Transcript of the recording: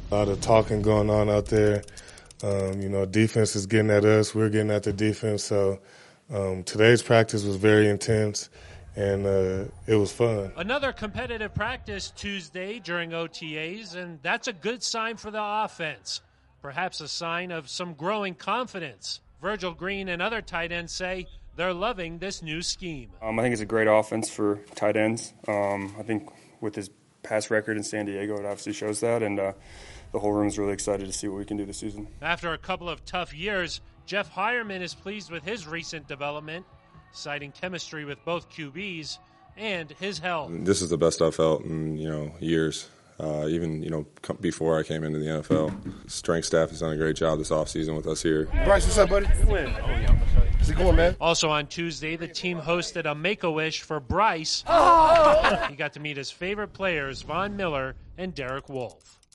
A lot of talking going on out there. Defense is getting at us. We're getting at the defense. So today's practice was very intense, and it was fun. Another competitive practice Tuesday during OTAs, and that's a good sign for the offense. Perhaps a sign of some growing confidence. Virgil Green and other tight ends say they're loving this new scheme. I think it's a great offense for tight ends. I think with his past record in San Diego, it obviously shows that, and the whole room is really excited to see what we can do this season. After a couple of tough years, Jeff Hireman is pleased with his recent development, citing chemistry with both QBs and his health. This is the best I've felt in years. Even before I came into the NFL. Strength staff has done a great job this offseason with us here. Bryce, what's up, buddy? How's it going, man? Also on Tuesday, the team hosted a Make-A-Wish for Bryce. He got to meet his favorite players, Von Miller and Derek Wolfe.